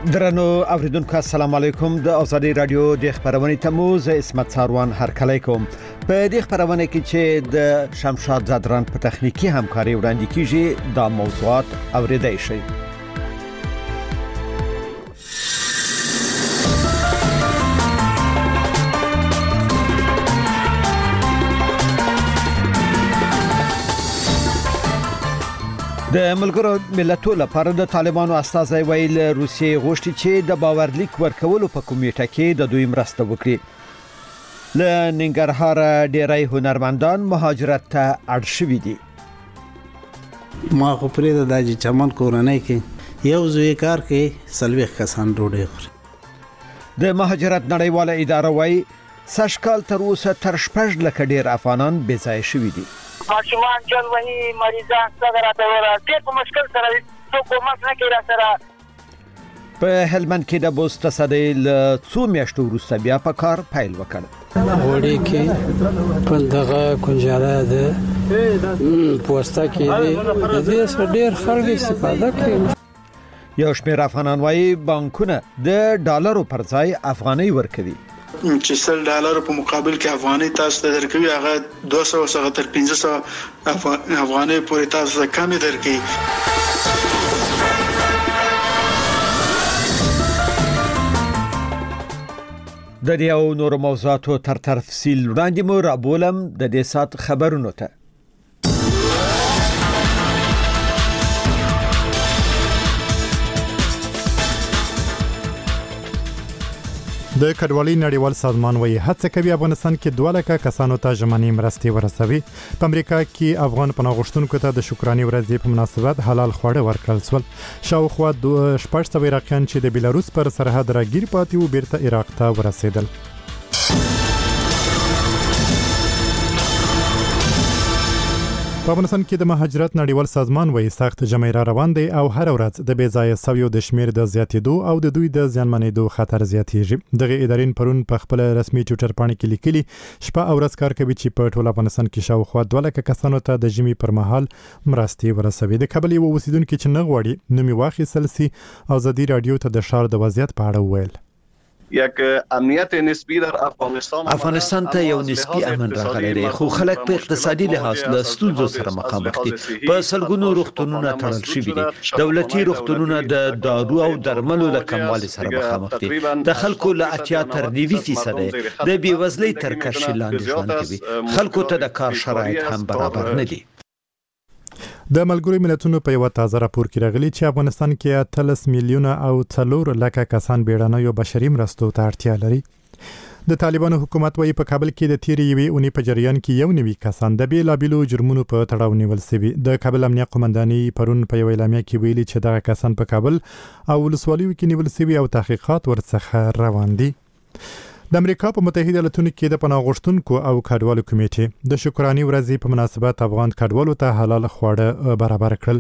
درنو اوریدونکو السلام علیکم د ازادي رادیو د خبرونې تموز اسمت ساروان هرکلی کوم په دې خبرونه کې چې د شمشاد زادران په تخنیکی همکاري وړاندې کیږي دا موضوعات اوریدای شي. د ملګرو ملتونو لپاره د طالبانو استازي ویل روسیې غوښتي چې د باورلیک ورکولو په کمیټه کې د دوی مرسته وکړي. له ننګرهار ډیری هنرمندان مهاجرت ته اړ شوي دي. ما خو پرې د چمن کورنۍ کې یو ځوی کار کې سلوي کسان ډوډۍ خوري. د مهاجرت نړیواله اداره وایي سږکال تر اوسه تر 6 لک ډیر افغانان بې ځای شوي دي. ماشومان جل وهي مریضان څنګه راته ډېر په مشکل سره څوک کومک نه کوي را سره. په هلمند کې د بوست تصدیل څو میاشتو وروسته بیا په کار پیل وکړ. وړي کې په دغه کنجاله ده پوسټه کې د دې ډېر خلک استفاده کوي. یو شمېر افغانان وايي بانکونه د ډالرو پر ځای افغانۍ ورکوي. چې $100 په مقابل کې افغاني تاسو ته درکوي هغه 200 څخه تر 500 افغاني پورې تاسو ته کم درکوي. د دې او نور موضوعاتو تر تفصیل وړاندې مو رابولم د دې سات خبرونو ته. د کډوالۍ نړیوال سازمان وایي هڅه کوي افغانستان کې 2 لک کسانو ته ژمنې مرستې ورسوي. په امریکا کې افغان پناه غوښتونکو ته د شکرانې ورځې په مناسبت حلال خواړه ورکړل شول. شاوخوا 200 عراقیان چې د بیلاروس پر سرحد راګیر پاتې وو بیرته عراق ته ورسېدل. په افغانستان کې د مهاجرت نړیوال سازمان وایي سخت جمع را روان دی او هر ورځ د بې ځایه سویو د شمیر د زیاتېدو او د دوی د زیانمنېدو خطر زیاتېږي. دغه ادارې پرون په خپل رسمي ټویټر باندې کې لیکلي شپه او ورځ کار کوي چې په ټول افغانستان کې شاوخوا 2 لک کسانو ته د ژمي پر مهال مرستې ورسوي. د کابل یو اوسیدونکو چې نه غواړي نومي واخیستل سي ازادي رادیو ته د شهر د وضعیت په اړه وویل. یک امنیت نسبی در افغانستان ته یو نسبی امن راغلی دی خو خلک په اقتصادي لحاظ له ستونزو سره مخامخ دي. په سلګونو روغتونونه تړل شوي دي. دولتي روغتونونه د دارو او درملو له کموالي سره مخامخ دي. د خلکو له 80 تر 90% د بیوزلۍ تر کرښې لاندې ژوند کوي. خلکو ته د کار شرایط هم برابر نه دي. د ملګرو ملتونو په یو تازه راپور کې راغلي چې افغانستان کې 13 میلیونه او 4 لک کسان بیړنیو بشري مرستو ته اړتیا لري. د طالبانو حکومت وايي په کابل کې د تیرې یوې اونۍ په جریان کې یو نوي کسان د بیلابیلو جرمونو په تړاو نیول شوي. د کابل امنیه قومنداني پرون په یو اعلامیه کې ویلي چې دغه کسان په کابل او ولسوالیو کې نیول شوي او تحقیقات ورڅخه روان دي. د امریکا په متحده ایالاتونو کې د پناه غوښتونکو او کډوالو کمیټې د شکرانې ورځې په مناسبت افغان کډوالو ته حلال خواړه برابر کړل.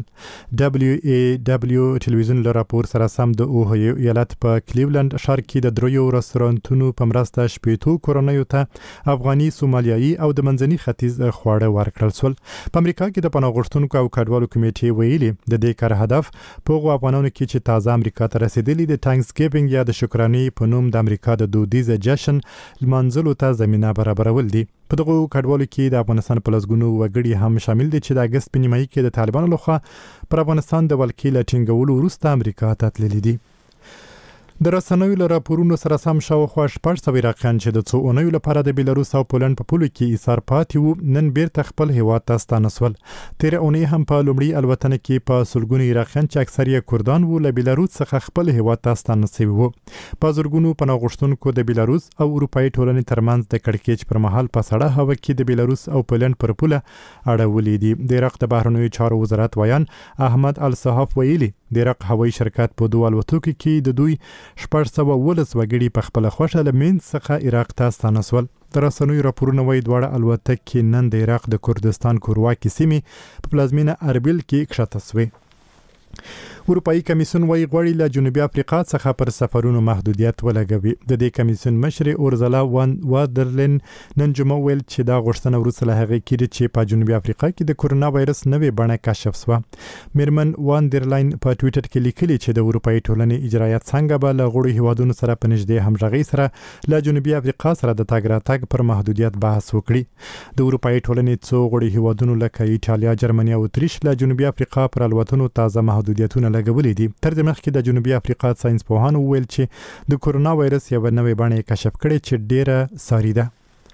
WAW ټلویزیون له راپور سره سم د اوهایو ایالت په کلیولند ښار کې د دریو رستورانتونو په مرسته 80 کورنیو ته افغاني، سومالیایي او د منځني ختیځ خواړه ورکړل شول. په امریکا کې د پناه غوښتونکو او کډوالو کمیټې ویلي د دې کار هدف په هغو افغانانو کې چې تازه امریکا ته رسیدلي د تانکس ګیوینګ یا د شکرانې په نوم د امریکا د دودیزه جشن لمانځلو ته زمينه برابرول دي. په دغه کډوالو کې د افغانستان په لسګونو وګړي هم شامل دي چې د اگست په نیمایي کې د طالبانو لخوا پر افغانستان د ولکې لټینګولو وروسته امریکا ته تللي دي. د رسنیو له راپورونو سره سم شاوخوا 600 عراقیان چې د څو اونیو لپاره د بیلاروس او پولند په پولو کې ایثار پاتې وو نن بیرته خپل هیواد ته ستانه شول. تیر اونۍ هم په لومړي الوتنه کې په سلګونو عراقیان چې اکثر یې کردان وو له بیلاروس څخه خپل هیواد ته ستانه شوي وو. په زرګونو پناه غوښتونکو د بیلاروس او اروپایي ټولنې ترمنځ د کړکېچ پر مهال په سړه هوا کې د بیلاروس او پولند پر پوله اړولې دي. د عراق د بهرنیو چارو وزارت ویان احمد الصحاف ویلي د عراق هوایي شرکت په دوه الوتکو کې د دوی 411 وګړي په خپل خوښه له منځ څخه عراق ته ستانه شول. د رسنیو راپورونه وایي دواړه الوتکې نن د عراق د کردستان کورواکي سیمې په پلازمینه اربیل کې کښته شوې. اروپאי کمیسیون وايي غواړي له جنوبي افریقا څخه پر سفرونو محدودیت ولګوي. د دې کمیسیون مشر اورزلا وادرلن نن جمعه ویل چې دا غوښتنه وروسته له هغې کېږي چې په جنوبي افریقا کې د کورونا وایرس نوې بڼه کشف شوه. میرمن واندرلاین په ټویټر کې لیکلي چې د اروپאי ټولنې اجرایات څنګه به له غړو هیوادونو سره په نږدې همغږۍ سره له جنوبي افریقا سره د تګ راتګ پر محدودیت بحث وکړي. د اروپאי ټولنې څو غړو هیوادونو لکه ایټالیا، جرمني او اتریش له جنوبي افریقا پر الوتنو تازه محدودیتونه لګولې دي. تر دې مخکې د جنوبي افریقا ساينس پوهانو ویل چې د کورونا وایرس یو نوې بڼه کشف کړي چې ډیره ساري ده.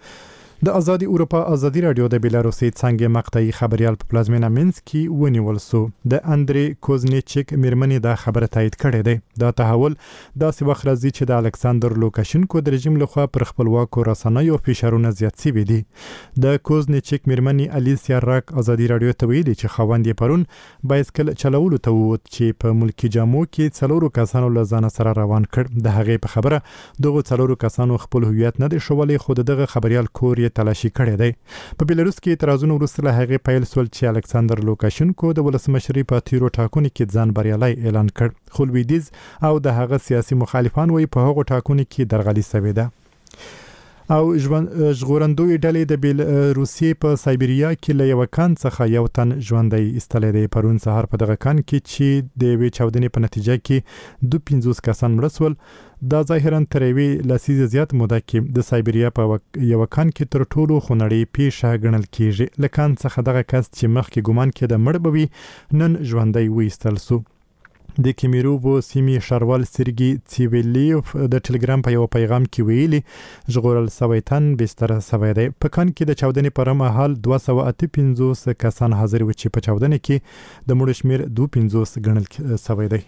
د ازادي اروپا ازادي رادیو د بیلاروسي څنګه مقطعي خبريال په پلازمینه مینسک کې ونیول سو. د اندري کوزنیچیک میرمنې دا خبره تایید کړې ده. دا تحول داسې وخت راځي چې د الکساندر لوکاشینکو د رژیم لخوا پر خپلواکو رسنیو فشارونه زیات شوي دي. د کوزنیچیک میرمنې الیسیا راک ازادي رادیو ته ویلي چې خاوند یې پرون بایسکل چلولو ته ووت چې په ملکی جامو کې څلورو کسانو له ځان سره روان کړ. د هغې په خبره دغه څلورو کسانو خپل هویت نه دی ښودلی، خو دغه خبريال کور تلاشي کړی دی. په بیلاروس کې اعتراضونه وروسته له هغې پیل شول چې الکساندر لوکاشینکو د ولسمشرۍ په تیرو ټاکنو کې ځان بریالی اعلان کړ. خو لویدیځ او د هغه سیاسي مخالفان وایي په هغو ټاکنو کې درغلي شوې ده. او ژغورندوی ډلې د روسیې په سایبریا کې له یو کان څخه یو تن ژوندی ایستلی دی. پرون سهار په دغه کان کې چې د یوې چاودنې په نتیجه کې 52 کسان مړه شول. دا ظاهرا تر یوې لسیزې زیات موده کې د سایبریا په یو کان کې تر ټولو خونړۍ پیښه ګڼل کیږي. له کان څخه دغه کس چې مخکې ګمان کېده مړ به وي نن ژوندی وایستل سو. د کیمیروو سیمې ښاروال سرګي څیویلیوف د ټلګرام په یو پیغام کې ویلي ژغورل شوی تن بستر شوی دی. په کان کې د چاودنې پر مهال 258 کسان حاضر و چې په چاودنې کې د مړو شمیر 52 ګڼل شوی دی.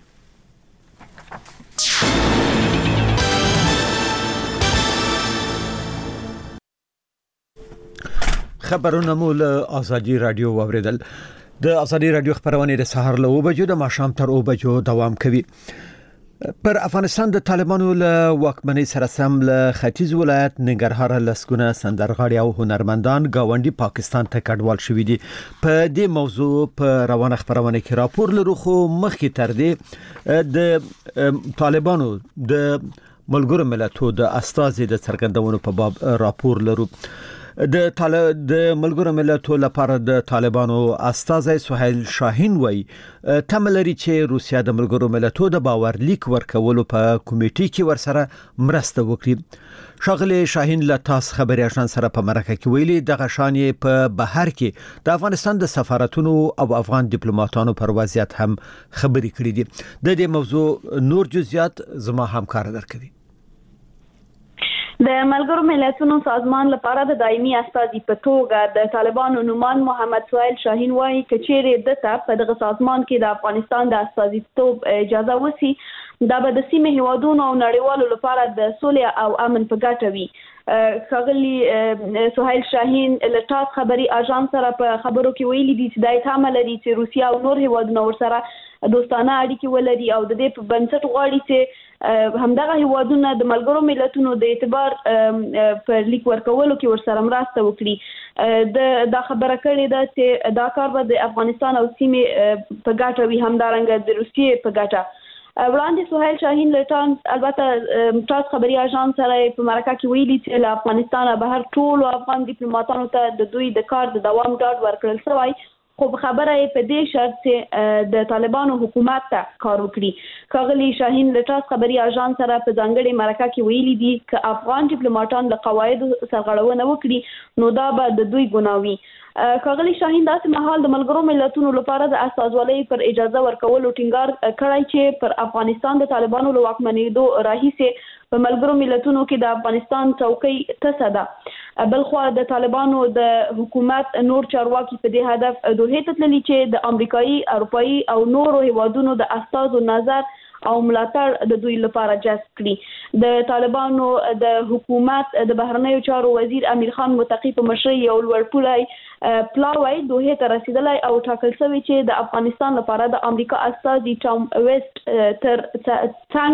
خبرونه مو له ازادي رادیو واوریدل. د ازادي رادیو خبرونه د سهار له 9 بجو د ماښام تر 9 بجو دوام کوي. پر افغانستان د طالبانو له واکمنۍ سره سم له ختیځ ولایت ننګرهار لسګونه سندرغاړي او هنرمندان گاونډي پاکستان ته کډوال شوي دي. په دې موضوع په روانه خبرونه کې راپور لرو، خو مخکې تر دې د طالبانو د ملګرو ملتونو د استازي د څرګندونو په باب راپور لرو. د ملګرو ملتونو لپاره د طالبانو استازي سهیل شاهین وایي تملري چې روسیا د ملګرو ملتونو د باورلیک ورکولو په کمیټې کې ورسره مرسته وکړي. شاغلی شاهین له تاسو خبري آشنا سره په مرکه کې ویلي د غشانې په بهر کې د افغانستان د سفارتونو او افغان ډیپلوماټانو پر وضعیت هم خبري کړې دي. د دې موضوع نور جزئیات زما همکار درکړي. د ملګرو ملتونو سازمان لپاره د دایمي استازي په توګه د طالبانو نومان محمد سهیل شاهین وایي چې چیرې دته په دغه سازمان کې د افغانستان د استازیتوب اجازه وسی دا به د سیمې هیوادونو او نړیوالو لپاره د سولې او امن په ګټه وي. ښاغلي سهیل شاهین له تاس خبري اژانس سره په خبرو کې ویلي دي چې دای تمه لري چې روسیا او نور هیوادونه ورسره دوستانه اړیکې ولري او د دې په بنسټ غواړي چې همدغه هیوادونه د ملګرو ملتونو د اعتبار پر لیک ورکولو کې ورسره مرسته وکړي. دا خبره کړې ده چې دا کار به د افغانستان او سیمې په ګټه وي، همدارنګه د روسیې په ګټه. وړاندې سهیل شاهین له البته تاس خبري اژانس سره په مرکه کې ویلي چې له افغانستان بهر ټولو افغان ډیپلوماټانو ته د دوی د کار د دوام ډاډ ورکړل شوی، خو خبره یې په دې شرط چې د طالبانو حکومت ته کار وکړي. ښاغلي شاهین له تاس خبري اژانس سره په ځانګړي مرکه کې ویلي دي چې افغان ډیپلوماټان له قواعدو سرغړونه وکړي نو دا به د دوی ګناه وي. ښاغلي شاهین داسې مهال د ملګرو ملتونو لپاره د استازولۍ پر اجازه ورکولو ټینګار کړی چې پر افغانستان د طالبانو له واکمنېدو راهیسې په ملګرو ملتونو کې د افغانستان څوکۍ تسه ده. بلخوا د طالبانو د حکومت نور چارواکي په دې هدف دوحې ته تللي چې د امریکایي، اروپایي او نورو هیوادونو د استازو نظر او ملاتړ د دوی لپاره جذب کړي. د طالبانو د حکومت د بهرنیو چارو وزیر امیر خان متقی په مشرۍ یو لوړپوړی پلاوی دوحې ته رسیدلی او ټاکل شوی چې د افغانستان لپاره د امریکا استازي ټام ویسټ تر څنګ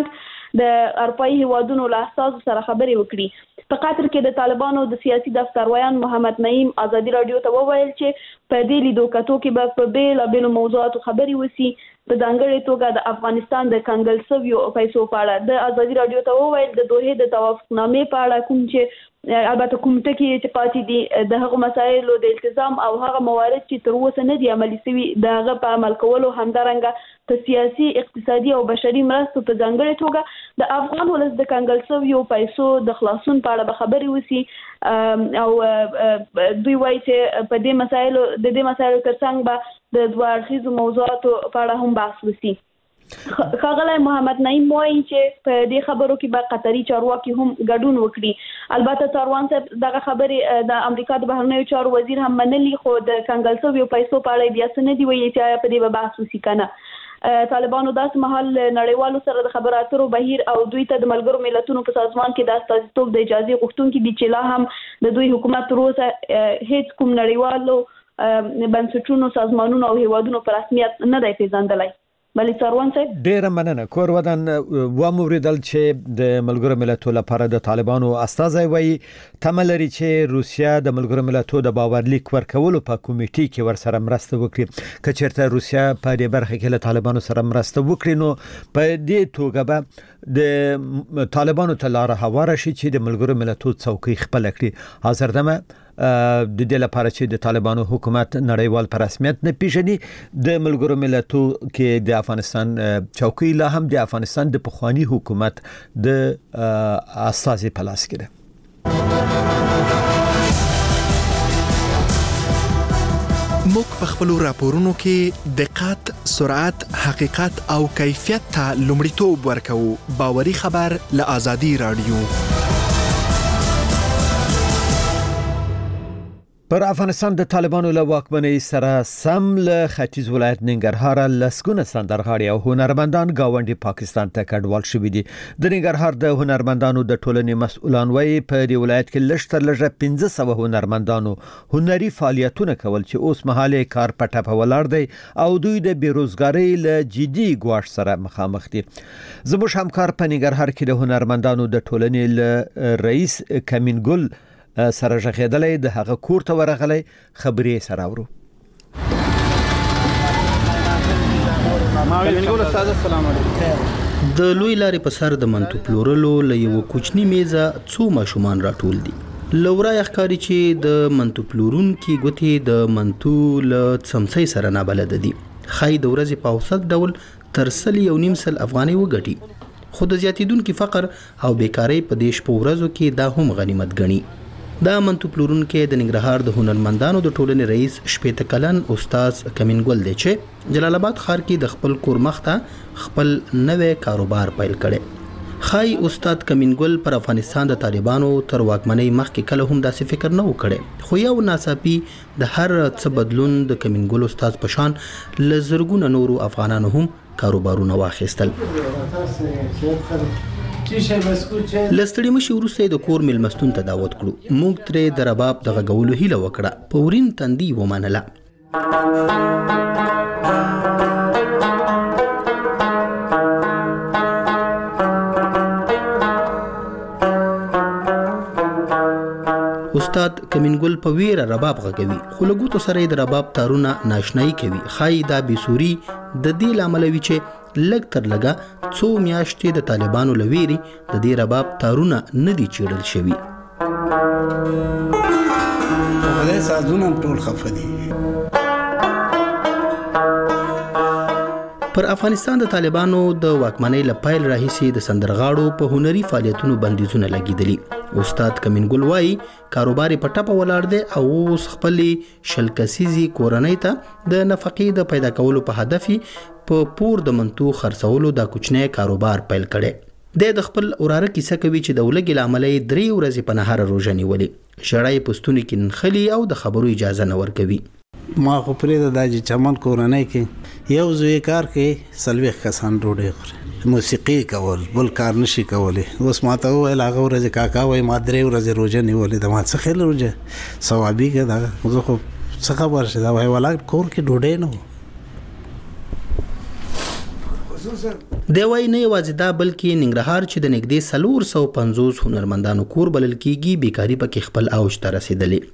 د اروپאי هیوادونو له استازو سره خبرې وکړي. په قطر کې د طالبانو د سیاسي دفترویان محمد نعیم ازادي رادیو ته وویل چې په دې لیدو کتو کې به په بیلابېلو موضوعاتو خبرې وشي. په ځانګړې توګه د افغانستان د کنګل شویو پیسو په اړه د ازادي رادیو ته وویل د دوحې د توافقنامې په اړه کوم چې البته کوم ټکي چې پاتې دي د هغو مسایلو د التزام او هغه موارد چې تر اوسه نه دي عملي شوي د هغه په عمل کولو، همدارنګه په سیاسي، اقتصادي او بشري مرستو په ځانګړې توګه د افغان ولس د کنګل شویو پیسو د خلاصون په اړه به خبرې وشي او دوی وایي چې په دې مسایلو ترڅنګ به د دوه اړخیزو موضوعاتو په اړه هم بحث وشي. ښاغلی محمد نعیم وایي چې په دې خبرو کې به قطري چارواکي هم ګډون وکړي. البته ساروان صاحب دغه خبرې د امریکا د بهرنیو چارو وزیر هم منلي، خو د کنګل شویو پیسو په اړه بیا څه نه دي ویلي چې په دې به بحث وشي که نه. طالبانو داسې مهال نړیوالو سره د خبرو اترو بهیر او دوی ته د ملګرو ملتونو په سازمان کې د استازیتوب د اجازې غوښتونکي دي چې لا هم د دوی حکومت تر اوسه هیڅ کوم نړیوالو بنسټونو، سازمانونو او هیوادونو په رسمیت نه دی پیژندلی. بلی ساروان صاحب ډیره مننه. کور ودان وموریدل چې د ملګرو ملتونو لپاره د طالبانو استازي وایي تمه لري چې روسیا د ملګرو ملتونو د باورلیک ورکولو په کمیټې کې ورسره مرسته وکړي. که چېرته روسیا په دې برخه کې له طالبانو سره مرسته وکړي نو په دې توګه به د طالبانو ته لار هواره شي چې د ملګرو ملتونو څوکۍ خپل کړي. حاضر دمه د دې لپاره چې د طالبانو حکومت نړیوال په رسمیت نه پیژني، د ملګرو ملتونو کې د افغانستان چوکۍ لا هم د افغانستان د پخوانی حکومت د استازي په لاس کې ده. موږ په خپل راپورونو کې دقت، سرعت، حقیقت او کیفیت ته لومړیتوب ورکوو. باوري خبر له آزادي رادیو. پر افغانستان د طالبانو له واکمنۍ سره سم له ختیځ ولایت ننګرهار لسګونه سندرغاړي او هنرمندان گاونډي پاکستان ته کډوال شوي دي. د ننګرهار د هنرمندانو د ټولنې مسؤلان وایي په دې ولایت کې لږ تر لږه 1500 هنرمندانو هنري فعالیتونه کول چې اوس مهاله کار په ټپه ولاړ دی او دوی د بیروزګاری له جدي ګواښ سره مخامخ دي. زموږ همکار په ننګرهار کې د هنرمندانو د ټولنې له رئیس کمینګل سره ژغېدلې د هغه کور ته ورغلې خبرې سره ورو. د لوی لارې په سر د منتو پلورلو له یو کوچنی میزه څو ماشومان راټول دي. لورا یخکاری چې د منتو پلورون کې ګوتې د منتو له څمڅۍ سره نه بلد دي. خای د ورځې په اوسط ډول تر 1.5 افغانۍ وګټي. خو د زیاتیدونکو فقر او بیکاری په دیش په ورځو کې دا هم غنیمت ګڼي. دا منتو پلورون کې د ننګرهار د هنرمندانو د ټولنې رئیس شپېته کلن استاد کمینګل دی چې جلال آباد ښار کې د خپل کور مخته خپل نوې کاروبار پیل کړي. خای استاد کمینګل پر افغانستان د طالبانو تر واکمنۍ مخکې کله هم داسې فکر نه وکړي، خو یو ناڅاپي د هر څه بدلون د کمینګل استاد پشان لزرګونه نورو افغانانو هم کاروبارونه واخیستل. لستړي مشي ورسته د کور ملمستون ته دعوت کړو. موږ ترې د رباب د غږولو هیله وکړه. په ورین تندي ومنله. استاد کمینګل په ویره رباب غږوي، خو له ګوتو سره د رباب تارونه ناشنایي کوي. خای دا بيسوري د دې لامل وی چې لګ تر لګه څو میاشتې د طالبانو لويري د دې رباب تارونه نه دي چیرل شوی. خدای سازونه ټول خفدي. پر افغانستان د طالبانو د واکمنۍ لپاره راهیسي د سندرغاړو په هنري فعالیتونو بندیزونه لګیدلي. استاد کمینګل وایي کاروبار په ټپه ولاړ دی او اوس خپل شلکسيزي کورنۍ ته د نفقې د پیدا کولو په هدف په پور د منتو خرڅولو د کوچنی کاروبار پیل کړي. د خپل اوراره کیسه کوي چې د ولګي لاملې 3 ورځې په نهار روزه نیولې. شړای پښتوني کې نخلي او د خبرو اجازه نه ورکوي. ما خو پرې د چمن کورنۍ کې یو ځوی کار کې سلويخ کسان ډوډۍ خوري، موسیقي کول، بل کار نشي کولی. اوس ماته ویل هغه ورځ کاکا وای ما 3 ورځې روزه نیولې. د ما څه خل روزه ثوابي کې دا زه خو څه خبر شه دا وای ولا کور کې ډوډۍ نه دی وایي نه یوازې دا بلکې ننګرهار چې د نږدې 450 هنرمندانو کور بلل کیږي بیکاري پکې خپل اوج ته رسیدلې.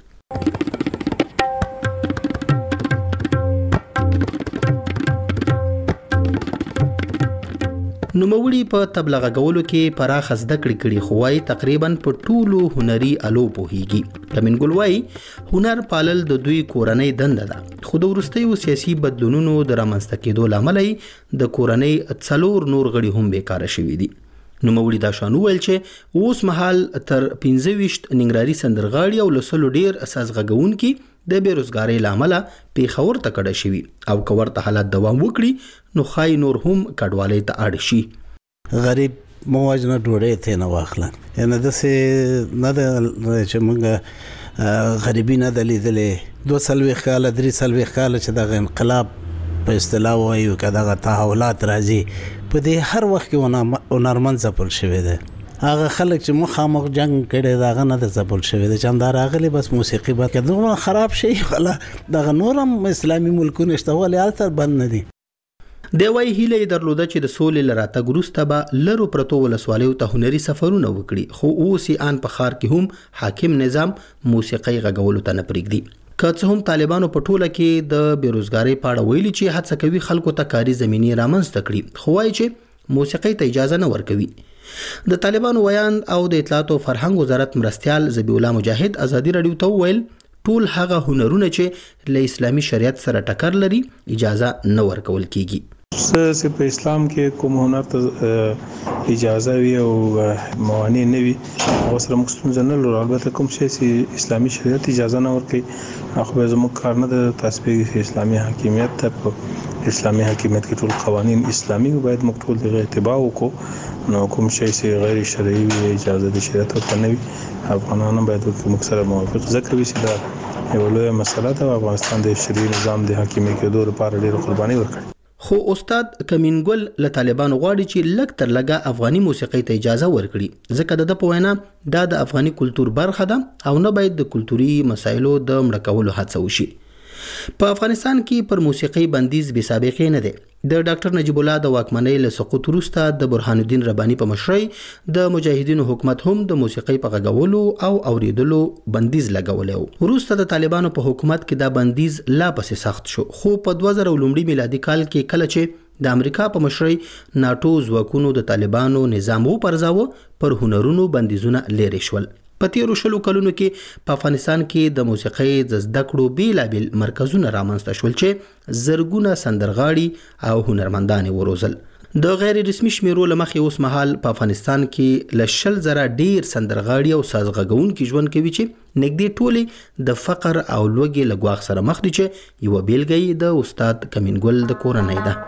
نوموړي په تبلیغ غولو کې پراخ زده کړې کړي خو وايي تقریبا په ټولو هنري الو پوهیږي. کمین ګل وايي هنر پالل د دوی کورنۍ دنده ده خو د وروستیو سیاسي بدلونونو د رامنځته کېدو لامل د کورنۍ 4 نور غړي هم بیکاره شوي دي. نوموړي دا شان وویل چې اوس مهال تر 25 ننګرهاري سندرغاړي او لسلو ډیر اساس غږونکي د بیروزګارۍ لامل پیښور ته کډه شوي او کور ته حالت دوام وکړي نو خای نور هم کډوالۍ ته اړ شي. غریب مواجنه ډوړې ته نه واخله یعنی د سه نه د چې موږ غریبی نه د لیدلې 2 سلوي کال 3 سلوي کال چې د انقلاب په اصطلاح وایو کدا تحولات راځي په دې هر وخت کې هنرمند ځپل شوی دی. هغه خلک چې مخامخ جنگ کړي داغه نه د ځپل شوی دی چې دا راغلي بس موسیقي به کله خراب شي ولا دغه نورم اسلامي ملکونه شته ولې التر بند نه دي. دی وایي هیله درلوده چې د سولې لراته ګروسته به لرو پرتو ولسوالیو ته هنري سفرونه وکړي خو اوس یې ان په ښار کې هم حاکم نظام موسیقي غږولو ته نه پرېږدي. که څه هم طالبانو په ټوله کې د بیروزګارۍ په اړه ویلي چې هڅه کوي خلکو ته کاري زمینې رامنځته کړي خو وایي چې موسیقي ته اجازه نه ورکوي. د طالبانو ویان او د اطلاعات او فرهنګ وزارت مرستيال ذبیح الله مجاهد ازادي رادیو ته ویل ټول هغه هنرونه چې له اسلامي شریعت سره ټکر لري اجازه نه ورکول کیږي. چې په اسلام کې کوم هنر ته اجازه وي او موانع نه وي او سره مسلمان نه لري البته کوم شی چې اسلامي شریعت اجازه نه ورکوي خو زموږ کار نه د تطبیق اسلامي حاکمیت ته اسلامي حاکمیت کې ټول قوانين اسلامي باید موږ ټول دغه اتباع وکړو نو کوم شی چې غیر شرعي وي اجازه د شریعت ته نه وي افغانانو باید موږ سره موافق ذکر وي چې دا یو لوی مسله ده افغانستان د شرعي نظام د حاکمیت کېدو لپاره ډېر قرباني ورکړي. خو استاد کمین ګل له طالبانو غواړي چې لږ تر لږه افغاني موسیقي ته اجازه ورکړي ځکه د په وینا دا د افغاني کلچر برخه ده او نه باید د کلتوري مسایلو د مړه کولو هڅه وشي. په افغانستان کې پر موسیقي بندیز بې سابقه نه دی. د ډاکټر نجیب الله د واکمنۍ له سقوط وروسته د برهان الدین رباني په مشرۍ د مجاهدینو حکومت هم د موسیقي په غږولو او اوریدلو بندیز لګولی و. وروسته د طالبانو په حکومت کې دا بندیز لا پسې سخت شو خو په 2000 میلادي کال کې کله چې د امریکا په مشرۍ ناتو ځواکونو د طالبانو نظام وپرځاوه پر هنرونو بندیزونه لرې شول. په تیرو 20 کلونو کې په افغانستان کې د موسیقۍ د زده کړو بیلابل مرکزونه رامنځته شول چې زرګونه سندرغاړي او هنرمندان وروزل. د غیر رسمي شمیرو لمخې اوس مهال په افغانستان کې ل 20,000 ډیر سندرغاړي او سازغږونکي ژوند کوي چې نږدې ټولي د فقر او لوږې له ګواښ سره مخ دي چې یو بیلګه د استاد کمین ګل د کورنۍ ده.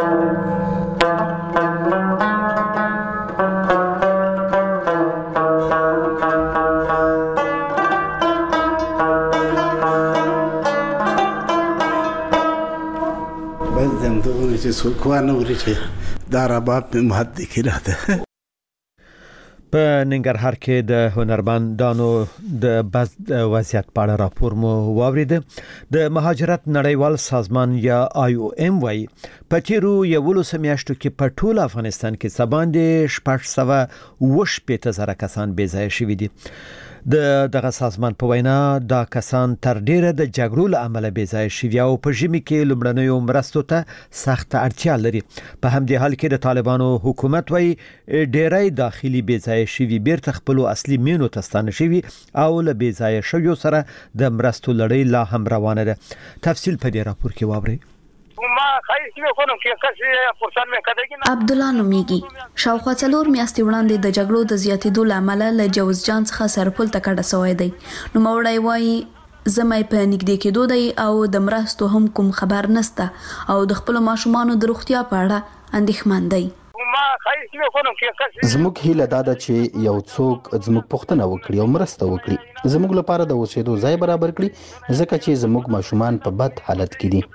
په ننګرهار کې د هنرمندانو د بس وضعیت په اړه راپور مو واورید. د مهاجرت نړیوال سازمان یا IOM وايي په تیرو 11 میاشتو کې په ټول افغانستان کې سباندې 680 کسان بې ځای شوي دي. دغه سازمان په وینا دا کسان تر ډیره د جګړو له امله بې ځای شوي او په ژمي کې لومړنیو مرستو ته سخت اړتیا لري. په همدې حال کې د طالبانو حکومت وايي ډیری داخلي بې ځای شوي بیرته خپل اصلي مینو ته ستانه شوي او له بې ځای شویو سره د مرستو لړۍ لا هم روانه ده. تفصیل په دې راپور کې واورئ. عبد الله نومیږي شاوخوا 4 میاشتې وړاندې د جګړو د زیاتېدو لامل له جوزجان څخه سرپل ته کډه شوی دی. نو موړی وایي زمای په نږدې کېدو دی او د مرستو هم کوم خبر نسته او د خپل ماشومانو د روغتیا په اړه اندېښمن دی. زموږ هیله دا ده چې یو څوک زموږ پوښتنه وکړي او مرسته وکړي زموږ لپاره د اوسېدو ځای برابر کړي ځکه چې زموږ ماشومان په بد حالت کې دي.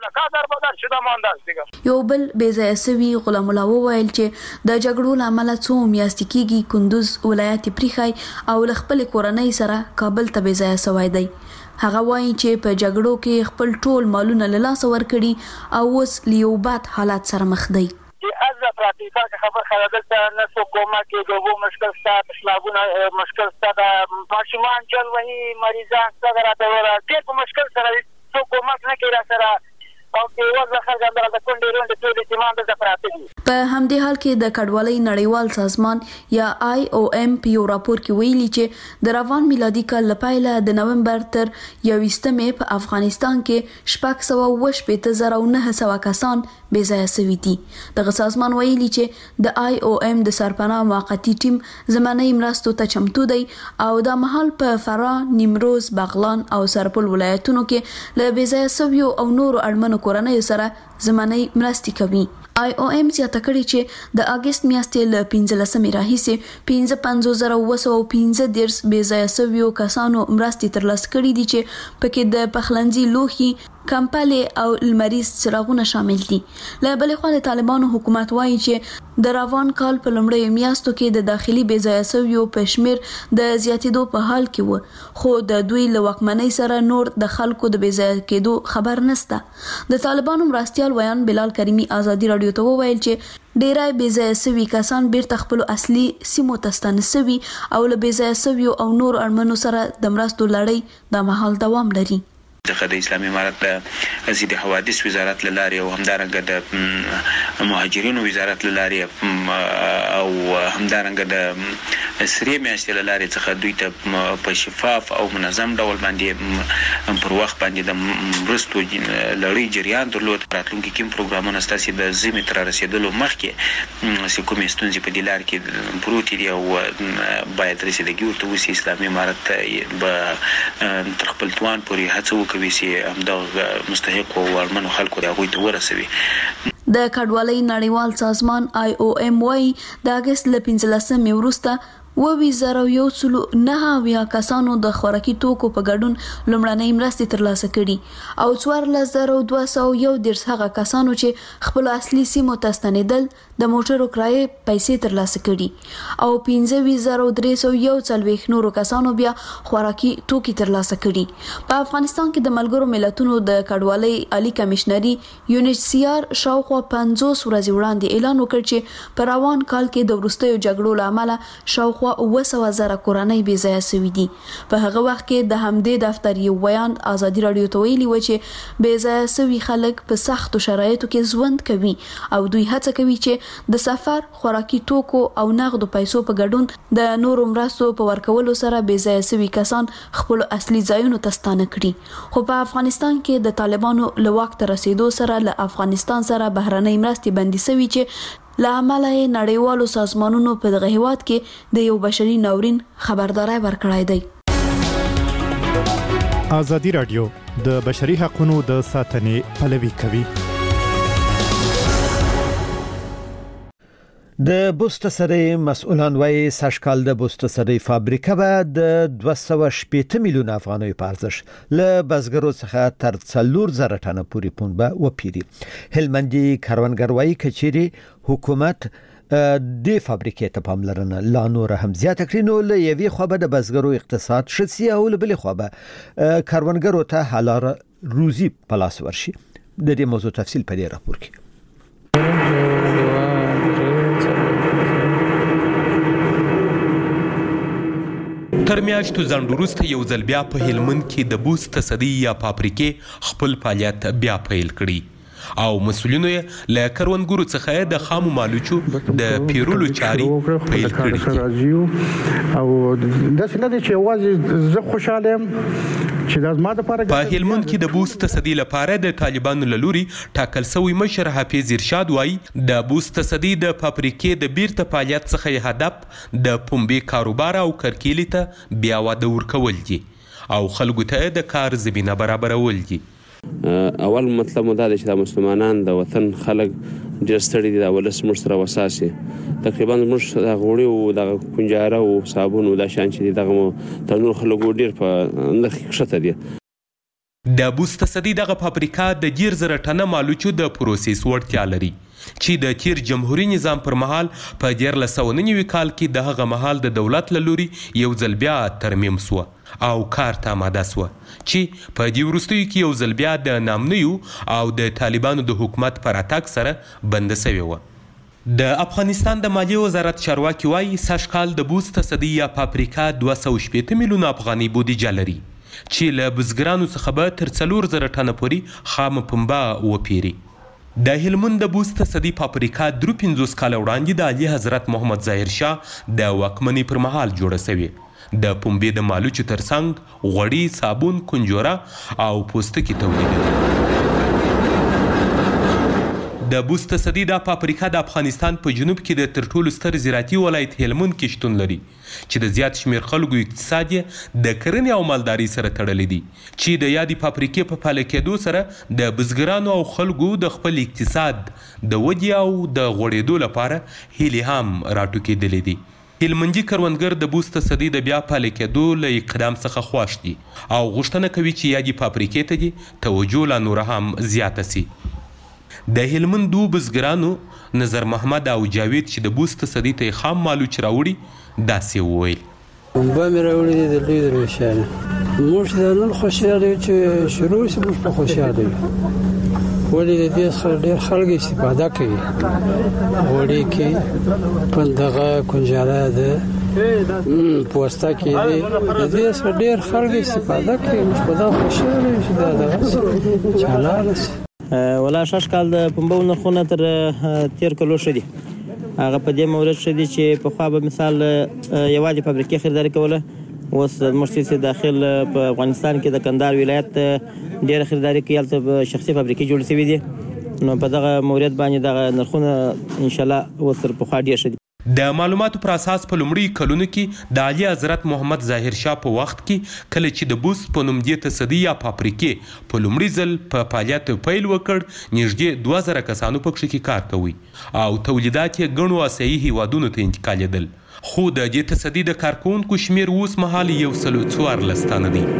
یو بل بې ځایه سوي غلام الله وویل چې د جګړو له امله څو میاشتې کېږي کندوز ولایت پریښی او له خپل کورنۍ سره کابل ته بې ځایه سوی دی. هغه وایي چې په جګړو کې خپل ټول مالونه له لاسه ورکړي او اوس له یو بد حالت سره مخ دی. په اتفاق خبر خلادلته نه څوک کومک کې د اوبو مشکل شته تشنابونه مشکل شته د ماشومان جل وهي مریضان څنګه راته وره ډېر په مشکل سره څوک کومک نه کوي را سره او کې وځه خلک هم د کونډې روندې ټول اعتماد د پراته دي. په همدې حال کې د کډوالۍ نړیوال سازمان یا IOM په یو راپور کې ویلي چې د روان میلادي کال لپاره د نومبر تر 21 په افغانستان کې 689,900 کسان بې ځایه شوي دي. دغه سازمان ویلي چې د IOM د سرپناه موقتی ټیم زماني مرستو ته چمتو دی او د محل په فراه، نیمروز، بغلان او سرپل ولایتونو کې له بې ځایه شویو او نورو اړمنو کورنۍ سره زماني مرستې کوي. IOM زیاته کړې چې د اگست میاشتې له 15 راهیسې 55,915 بې ځایه شویو کسانو مرستې ترلاسه کړې دي چې پکې د پخلنځي لوښي، کمپلې او لمریز څراغونه شامل دي. له بلې خوا د طالبانو حکومت وایي چې د روان کال په لومړیو میاشتو کې د داخلي بې ځایه شویو په شمیر د زیاتېدو په حال کې و، خو د دوی له واکمنۍ سره نور د خلکو د بې ځایه کېدو خبر نشته. د طالبانو مرستیال ویان بلال کریمي ازادي راډیو ته وویل چې ډیری بې ځایه شوي کسان بیرته خپل اصلي سیمو ته ستانه شوي او له بې ځایه شویو او نور اړمنو سره د مرستو لړۍ د مهال دوام لري. د اسلامي امارت د ضد حوادث وزارت لاري او همدارنګه د مهاجرینو وزارت لاري او همدارنګه د سری میاشتې لاري څخه دوی ته په شفاف او منظم ډول باندې پر وخت باندې د مرستو لړۍ جریان درلود. راتلونکي کوم پروګرامونه ستاسو د زمي تر رسیدلو مخکې کومې ستونزې په دې لار کې پروت دي او باید رسیدګي ورته وشي. اسلامي امارت تر خپل توان پورې هڅه کوي چې همدغه مستحق او اړمنو خلکو د هغوی ته ورسوي. د کډوالۍ نړیوال سازمان IOM وايي د اگست له 15 وروسته 2,109 کسانو د خوراکي توکو په ګډون لومړنۍ مرستې ترلاسه کړي او 14,211 هغه کسانو چې خپل اصلي سیمو ته ستنېدل د موټرو کرایې پیسې ترلاسه کړي او 15,341 نورو کسانو بیا خوراکي توکي ترلاسه کړي. په افغانستان کې د ملګرو ملتونو د کډوالۍ عالی کمشنري UNHCR شاوخوا 50 ورځې وړاندې اعلان وکړ چې په روان کال کې د وروستیو جګړو له امله شاوخوا 200,000 کورنۍ بې ځایه شوي دي. په هغه وخت کې د همدې دفتر یو بیان ازادي راډیو ته ویلي و چې بې ځایه شوي خلک په سختو شرایطو کې ژوند کوي او دوی هڅه کوي چې د سفر، خوراکي توکو او نغدو پیسو په ګډون د نورو مرستو په ورکولو سره بې ځایه شوي کسان خپل اصلي ځایونو ته ستانه کړي. خو په افغانستان کې د طالبانو له واک ته رسیدو سره له افغانستان سره بهرنۍ مرستې بندي شوي چې له امله یې نړیوالو سازمانونو په دغه هیواد کې د یو بشري ناورین خبرداري ورکړای دی. ازادي راډیو د بشري حقوقو د ساتنې پلوي کوي. د بوستسری مسؤلان وایي سږکال د بوستسری فابریکه به د 280 میلیون افغانۍ په ارزښت له بزګرو څخه تر 4,000 ټنه پورې پنبه وپیري. هلمندي کروندګر وایي کچيري حکومت د فابریکې ته پاملرنه لا نور هم زیاته کړي نو له یوې خوا به د بزګرو اقتصاد شسي او له بلې خوا به کروندګرو ته حلال روزي په لاس ورشي. د دې موضوع تفصیل په دې راپور کې. تر میاشتو ځنډ وروسته یو ځل بیا په هلمند کې د بوس تصدي یا فابریکې خپل فعالیت بیا پیل کړي او مسؤلینو یې له کروندګرو څخه د خامو مالوچو د پیرولو چاري پیل کړي او د سلنه چې واځي زه خوشاله يم چې د زما لپاره په هلمند کې د بوس تصدي لپاره د طالبانو لوري ټاکل شوی مشر حافظ ارشاد وایي د بوس تصدي د فابریکې د بیرته فعالیت څخه هدف د پنبې کاروبار او کرکیلې ته بیا واده ورکول دي او خلکو ته د کار زمينه برابرول دي. اول مطلب مو دا دی چې د مسلمانان د وطن خلک ډېر ستړي دي. د ولس موږ سره وساسي تقریبا موږ د غوړي او د کنجاره او صابون او د شان چې دغه تر نور خلکو ډېر په نرخ کښته دي. د بوس تصدي دغه فابریکه د 1,000 ټنه مالوچو د پروسس وړتیا لري چې د تیر جمهوریت نظام پر مهال په 1999 کال کې د هغه مهال د دولت لوري یو ځل بیا ترمیم سو او کار ته آماده سو چې په دې وروستیو کې یو ځل بیا د نامنیو او د طالبانو د حکومت پر اتاک سره بند شوی و. د افغانستان د مالیې وزارت چارواکي وایي سږ کال د بوز تصدي یا پاپریکا 260 میلیونه افغاني بودیجه لري چې له بزګرانو څخه به تر 4000 ټنه پورې خام پنبه وپیري. د هلمند د بوز تصدي پاپریکا 53 کال وړاندې د اعلی حضرت محمد ظاهر شاه د واکمنۍ پر مهال جوړه شوې. د پنبې د مالوچو ترڅنګ غوړي، صابون، کنجوره او پوستکي تولیدوي. د بوز تصدي د پاپریکا د افغانستان په جنوب کې د تر ټولو ستر زراعتي ولایت هلمند کې شتون لري چې د زیات شمیر خلکو اقتصاد د کرنې او مالدارۍ سره تړلی دی چې د یادې پاپریکې په پاله کېدو سره د بزګرانو او خلکو د خپل اقتصاد د ودې او د غوړېدو لپاره هیلې هم راټوکېدلې دي. هلمندي کروندګر د بوز تصدي د بیا پاله کېدو له اقدام څخه خوښ دي او غوښتنه کوي چې یادې پاپریکې ته دي توجه لا نوره هم زیاته سي. د هلمند بزګرانو نظر محمد او جاوید چې د بوز تصدي ته خام مالوچ راوړي داسې وویل. پنبه مې راوړې ده د لوی درویشانه. موږ د نن خوشحاله یو چې شروع شي موږ په خوشحاله یو. ولې د دې څخه ډېر خلک استفاده کوي. غوړي کې پندغه کنجاله ده پوسته کې د دې څخه ډېر خلک استفاده کوي. موږ په دا خوشحاله یو چې دا دغه چالاله شي. ولا شش کال د پنبو نرخونه تر تیر کلو شدي. هغه په دې مورد شدي چې په خوا به مثال یوازې فابریکې خریداري کوله. اوس موږ چې داخل په افغانستان کې د کندهار ولایت ډېره خریداري کوي. هلته شخصي فابریکې جوړې شوي دي. نو په دغه مورد باندې دغه نرخونه انشاءالله اوس تر پخوا ډېر ښه دي. د معلوماتو پر اساس په لومړي کلونو کې د اعلی حضرت محمد ظاهر شاه په وخت کې کله چې د بوز په نوم دې تصدي یا پاپریکې په لومړي ځل په فعالیت پیل وکړ نږدې 2000 کسانو پکښې کې کار کوي او تولیدات یې ګڼو آسیایي هیوادونو ته انتقالېدل. خو د دې تصدي د کارکوونکو شمیر اوس مهال 114 تنه دی.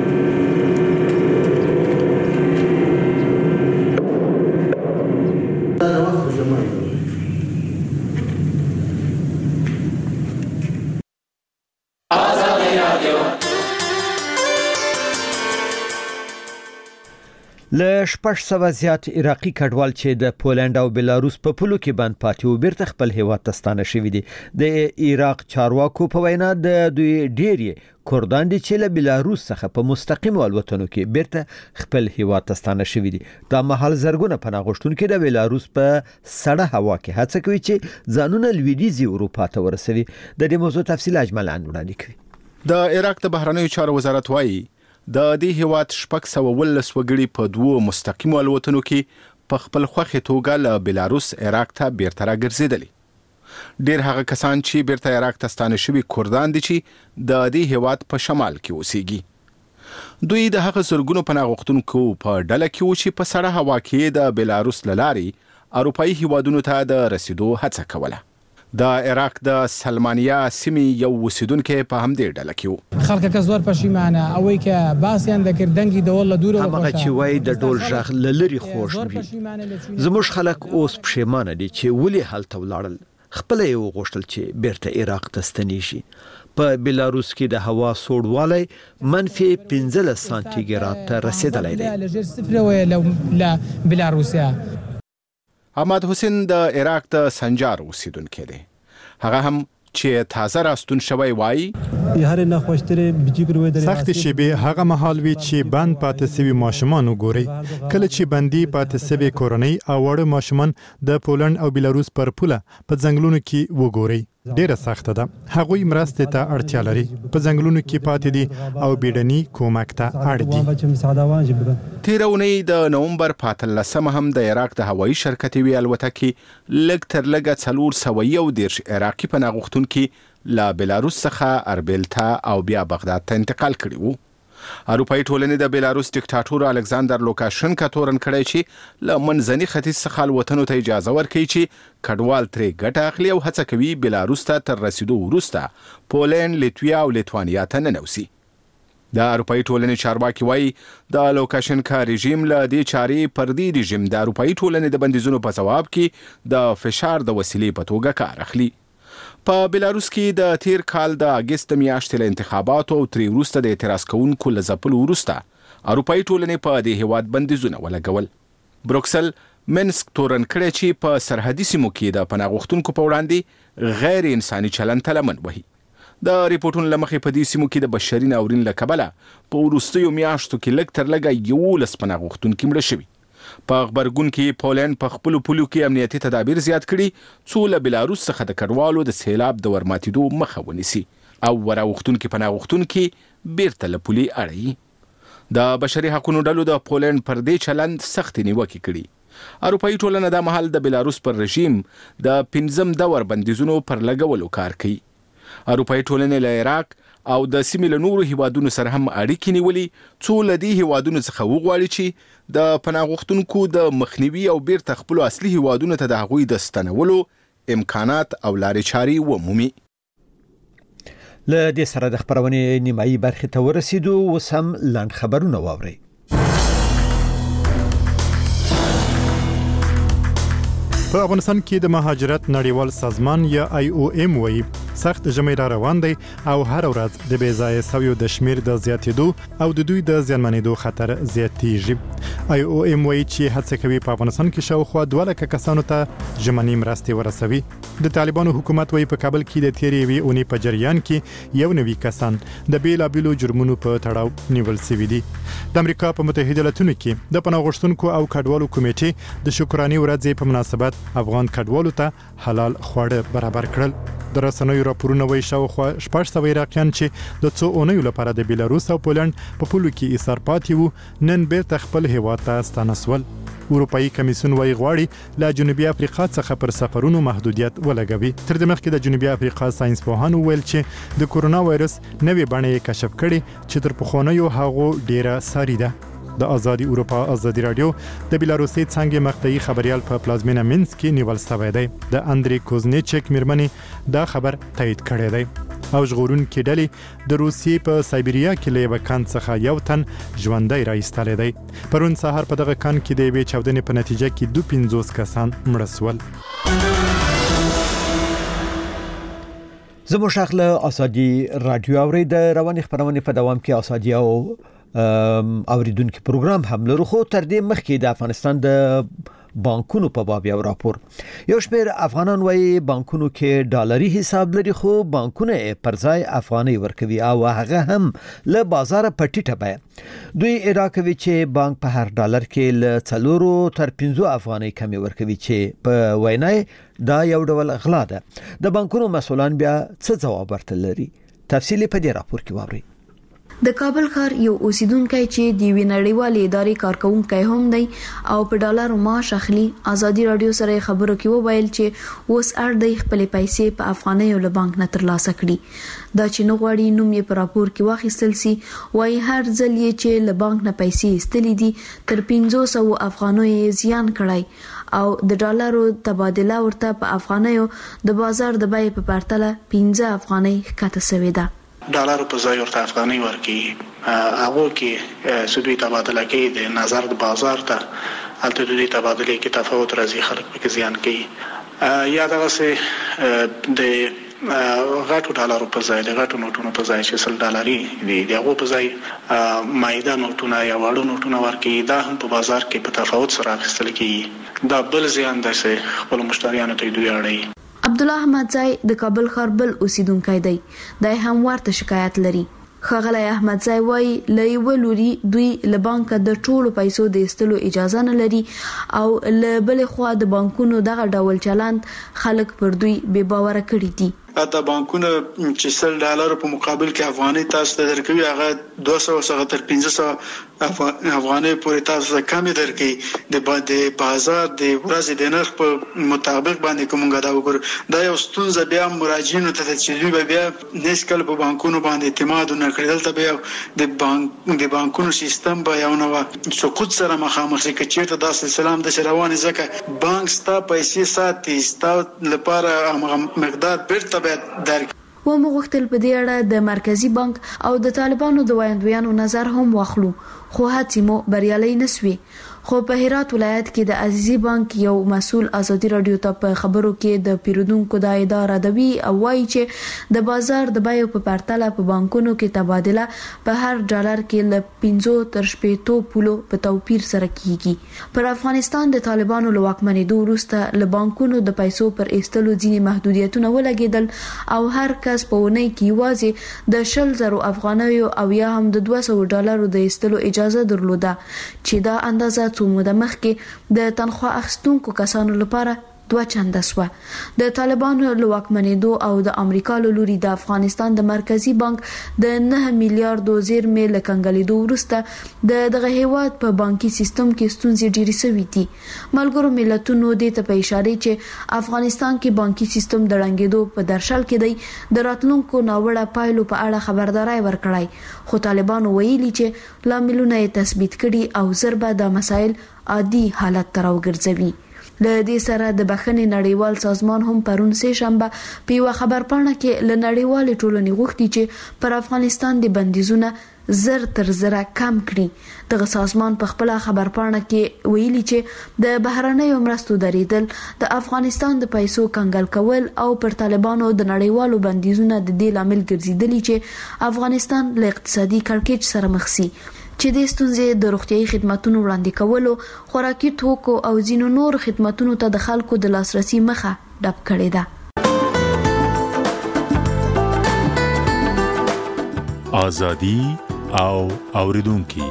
له 600 زیات عراقي کډوال چې د پولند او بلاروس په پولو کې بند پاتې و بیرته خپل هیواد ته ستانه شوي دي. د عراق چارواکو په وینا د دوی ډېری کردان دي چې له بلاروس څخه په مستقیم الوتنو کې بیرته خپل هیواد ته ستانه شوي دي. دا مهال زرګونه پناه غوښتونکي د بلاروس په سړه هوا کې هڅه کوي چې ځانونه لویدیځي اروپا ته ورسوي. د دې موضوع تفصیل اجمل وړاندې کوي. د عراق د بهرنیو چارو وزارت وایي د دې هیواد 619 وګړي په دوه مستقیمو الوتنو کې په خپل خوښه توګه له بلاروس عراق ته بیرته راګرځېدلي. ډېر هغه کسان چې بیرته عراق ته ستانه شوي کردان دي چې د دې هیواد په شمال کې اوسېږي. دوی د هغه زرګونو پناه غوښتونکو په ډله کې و چې په سړه هوا کې د بلاروس له لارې اروپایي هیوادونو ته د رسیدو هڅه کوله. د عراق د سلمانیا سیمې یو اوسیدونکو په همدې ډله کې و. خلک که زور پښیمانه او کې باسیان د کردنګي د ول دوره هغه چې وای د ډول ژغ لری خوش وي. زموږ خلک اوس پښیمانه دي چې ولې حالت ولاړل. خپل یو غوښتل چې بیرته عراق ته ستنی شي. په بلاروس کې د هوا سوړوالی -15 سانتیګراد ته رسیدلی دی. لا بلاروسیا احمد حسین د عراق د سنجار اوسیدونکی دی. هغه هم چې تازه راستون شوی وایي سخت شیبې هغه مهال وی چې بند پاتې سوي ماشومان وګوري. کله چې بندي پاتې سوي کورنۍ او وړ ماشومان د پولند او بلاروس پر پوله په ځنګلونو کې وګوري ډیره سخته ده. هغوی مرستې ته اړتیا لري. په ځنګلونو کې پاتې دي او بیړني کومک ته اړ دي. تیر اونۍ د نومبر 15 هم د عراق د هوایي شرکت وی الوتکې لږ تر لږه 410 عراقي پناه غوښتونکي لا بلاروس څخه اربیل ته او بیا بغداد ته انتقال کړي وو. اروپایي ټولنې د بلاروس ډیکټاتور الکساندر لوکاشنکا تورن کړی چې له منځني ختیځ څخه الوتنو ته اجازه ورکړي چې کډوال ترې ګټه اخلي او هڅه کوي بلاروس ته تر رسیدو وروسته پولند، لیتویا او لیتوانیا ته ننوځي. د اروپایي ټولنې چارواکي وایي د لوکاشنکا رژیم له دې چارې پر دې رژیم د اروپایي ټولنې د بندیزونو په ځواب کې د فشار د وسیلې په توګه کار اخلي. په بلاروس کې د تیر کال د اگست میاشتې له انتخاباتو او ترې وروسته د اعتراض کوونکو له ځپلو وروسته اروپایي ټولنې په دې هیواد بندیزونه ولګول. بروکسل منسک تورن کړی چې په سرحدي سیمو کې د پناه غوښتونکو په وړاندې غیر انساني چلند ته لمن وهي. د ریپورتونو له مخې په دې سیمو کې د بشري ناورین له کبله په وروستیو میاشتو کې لږ تر لږه 11 پناه غوښتونکي مړه شوي. په غبرګون کې پولند په خپلو پولو کې امنیتي تدابیر زیات کړي څو له بلاروس څخه د کډوالو د سیلاب د ورماتېدو مخه ونیسي او وراوښتونکي پناه غوښتونکي بیرته له پولې اړوي. د بشري حقوقو ډلو د پولند پر دې چلند سختې نیوکې کړي. اروپایي ټولنه د مهال د بلاروس پر رژیم د 5م دور بندیزونو پر لګولو کار کوي. اروپایي ټولنې له عراق او د سیمې له نورو هیوادونو سره هم اړیکې نیولي څو له دې هیوادونو څخه وغواړي چې د پناه غوښتونکو د مخنیوي او بیرته خپلو اصلي هیوادونو ته د هغوی د ستنولو امکانات او لارې چارې ومومي. له دې سره د خبرونې نیمایي برخې ته ورسېدو. اوس هم لاند خبرونه واورئ. په افغانستان کې د مهاجرت نړیوال سازمان یا IOM وایي سخت ژمی را روان دی او هر ورځ د بې ځایه شویو د شمیر د زیاتېدو او د دوی د زیانمنېدو خطر زیاتېږي. IOM وایي چې هڅه کوي په افغانستان کې شاوخوا 200 کسانو ته ژمنۍ مرستې ورسوي. د طالبانو حکومت وایي په کابل کې د تیرې یوې اونۍ په جریان کې 91 کسان د بیلابیلو جرمونو په تړاو نیول شوي دي. د امریکا په متحده ایالاتونو کې د پناه غوښتونکو او کډوالو کمیټې د شکرانې ورځې په مناسبت افغان کډوالو ته حلال خواړه برابر کړل. د رسنیو راپورونه وایي شاوخوا 600 عراقیان چې د څو اونیو لپاره د بیلاروس او پولند په پولو کې ایثار پاتې وو نن بیرته خپل هیواد ته ستانه شول. اروپایي کمیسیون وایي غواړي له جنوبي افریقا څخه پر سفرونو محدودیت ولګوي. تر دې مخکې د جنوبي افریقا ساينسپوهانو ویل چې د کورونا وایرس نوې بڼه یې کشف کړې چې تر پخوانیو هغو ډیره ساري ده. د آزادي اروپا آزادي رادیو د بیلاروسي څنګه مقطعي خبريال په پلازمینه مینسک کې نیول شوی دی. د اندري کوزنیچک میرمنې دا خبر تایید کړی دی. او ژغورونکي ډلې د روسیې په سایبریا کې له یو کان څخه یو تن ژوندۍ راایستل دی. پرون سهار په دغه کان کې د یوې چاودنې په نتیجه کې 250 کسان مړه شول. زموږ شغله آزادي رادیو اوري د رواني خبرونه په دوام کې آزادي او اوریدونکو پروګرام هم لرو. خو تر دې مخکې د افغانستان د بانکونو په باب یو راپور. یو شمېر افغانان وایي بانکونو کې ډالري حساب لري خو بانکونه پر ځای افغاني ورکوي او هغه هم له بازار په ټیټه بیه. دوی ادعا کوي چې بانک په هر ډالر کې له 4 تر 5 افغاني کمی ورکوي چې په وینای دا یو ډول غلا ده. د بانکونو مسؤلان بیا څه ځواب ورته لري؟ تفصیلی په دې راپور کې واورئ. د کابل ښار یو اوسیدونکو چې د وینړیوالې ادارې کارکونکو هم دی او په ډالر معاش اخلي آزادي رادیو سره خبرو کې وویل چې اوس اړ دی خپل پیسې په افغانیو له بانک نه ترلاسه کړي. دا چې نو غواړي نوم یې په راپور کې واخیستل سي. وایي هر ځل چې له بانک نه پیسې استلې دي تر 500 افغانیو زیان کړای او د ډالرو تبادله ورته په افغانیو د بازار د بیې په پرتله 15 افغانۍ ښکته شوې ده. ډالر په ځای ورته افغانۍ ورکي هغه کې سودی تبادله کې د نظر د بازار ته البته د تبادله کې تفاوت راځي خلک په زیان کوي یا دغه څه د غټو ډالرو په ځای د غټو نوټونو په ځای چې 100 ډالري دي دغه په ځای مایده نوټونه یا وړو نوټونه ورکي دا هم په بازار کې په تفاوت سره اخیستل کیږي. دا بل زیان ده چې خپل مشتریانو ته دوی اړي. عبد الله احمد زای د کابل ښار بل اوسیدونکی دی. دای هم ورته شکایت لري. ښاغلی احمد زای وایي له یوه لوري دوی له بانکه د ټولو پیسو د ایستلو اجازه نه لري او له بلې خوا د بانکونو دغه ډول چلند خلک پر دوی بې باوره کړي دي. دا بانکونه چې 100 ډالر په مقابل کې افغاني تاسو ته درکوي هغه 200 څخه تر 500 افغاني پورې تاسو ته کم درکوي. د بازار د ورځې د نرخ په مطابق باندې کومه دا وګور دا یو ستونزه بیا مراجعینو ته چې دوی بیا نسکل په بانکونو باندې اعتماد نه کړل ته بیا د بانکونو سیستم به یو نو سقوط سره مخامخ شي چې دا سلسله د روانه ځکه بانک ستا پیسې ساتي ستا لپاره مقدار بیرته و مغختل په دې اړه د مرکزی بانک او د طالبانو د وایندویانو نظر هم واخلو خو هڅې مو بریالي نسوي. خو په هرات ولایت کې د عزیزي بانک یو مسول ازادي رادیو ته په خبرو کې د پیرودونکو د اداره دوی او وایي چې د بازار د بیو په پرتله په بانکونو کې تبادله په هر ډالر کې له 15 تر 18 پولو په توپیر سره کیږي. پر افغانستان د طالبانو له واکمنېدو وروسته له بانکونو د پیسو پر ایستلو ځینې محدودیتونه ولګېدل او هر کس په ونې کې یوازې د 100,000 افغانیو او یا هم د 200 ډالرو د ایستلو اجازه درلوده چې دا اندازه څو موده مخکې د تنخوا اخیستونکو کسانو لپاره 2 چنده شوه. د طالبانو له واکمنېدو او د امریکا له لوري د افغانستان د مرکزی بانک د 9 میلیارډو زیرمې له کنګلېدو وروسته دغه هیواد په بانکي سیستم کې ستونزې ډېرې شوې دي. ملګرو ملتونو دې ته په اشاره چې افغانستان کې بانکي سیستم د ړنګېدو په درشل کې دی د راتلونکو ناوړه پایلو په اړه خبرداري ورکړای، خو طالبانو ویلي چې لاملونه یې تثبیت کړي او ضربه د مسایل عادي حالت ته راوګرځوي. له دې سره د بخښنې نړیوال سازمان هم پرون سه شنبه په یو خبرپاڼه کې له نړیوال ټولنې غوښتي چې پر افغانستان د بندیزونه زر تر زره کم کړي. دغه سازمان په خپل خبرپاڼه کې ویلي چې د بهرنیو مرستو درېدل د افغانستان د پیسو کنګل کول او پر طالبانو د نړیوالو بندیزونه د دې لامل ګرځیدلی چې افغانستان له اقتصادي کړکېچ سره مخ شي چې د ستونزې د روغتيایي خدماتو وړاندې کولو، خوراکي توکو او ځینو نور خدماتو ته د خلکو د لاسرسي مخه ډب کړې ده. ازادي او اوریدونکو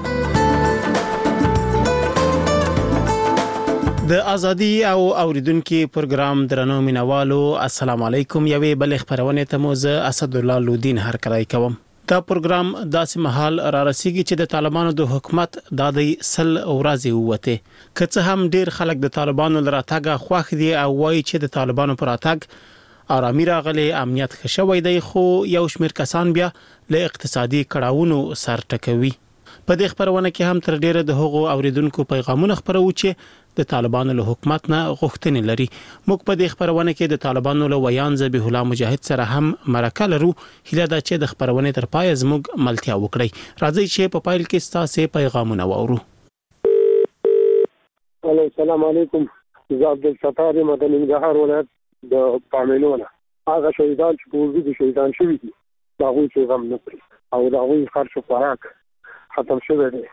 د ازادي او اوریدونکو پروګرام درنو مینوالو السلام علیکم. یوې بل خبرونه ته موزه اسد الله لودین هر کړای کوم. دا پروګرام داسې محل را رسیږي چې د طالبانو د حکومت د 100 ورځې وته که څه هم ډیر خلک د طالبانو لراتګه خوښ دي او وایي چې د طالبانو پر اتګ آرامي راغلي، امنیت ښه شوی دی، خو یو شمېر کسان بیا له اقتصادي کړاوونو سر ټکوي. په دې خبرونه کې هم تر ډیره د هغو اوریدونکو پیغامونه خبرو چې د طالبانو له حکومت نه غوښتنې لري. موږ په دې خبرونه کې د طالبانو له ویان ذبیح الله مجاهد سره هم مرکه لرو. هیله ده چې د خبرونه تر پای زموږ ملتیا وکړي. راځي چې په پایل کې تاسو پیغامونه واورو. السلام علیکم. زه عبدالستار مدني نګهار ولایت د پاملونه. هغه شهیدان چې په وجود شهیدان شوي دي دا غوي چې غم نه کړی او دا غوي خرچ خوراک ختم شوی دی.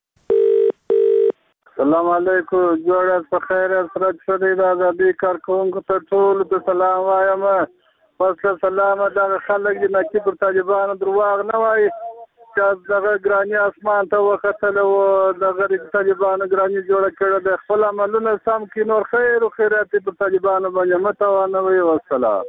السلام علیکم. جوړه په خیر سره شری د ازادي کارکونکو ته ټول د سلام وایم. پس سلام د خلک د نکی پر طالبانو درواغ نه وایي چې دغه ګرانی اسمان ته وختل او دغه طالبانو ګرانی جوړه کړه د خپل عملونه سم کې نور خیر او خیرات پر طالبانو باندې متوانه وي. والسلام.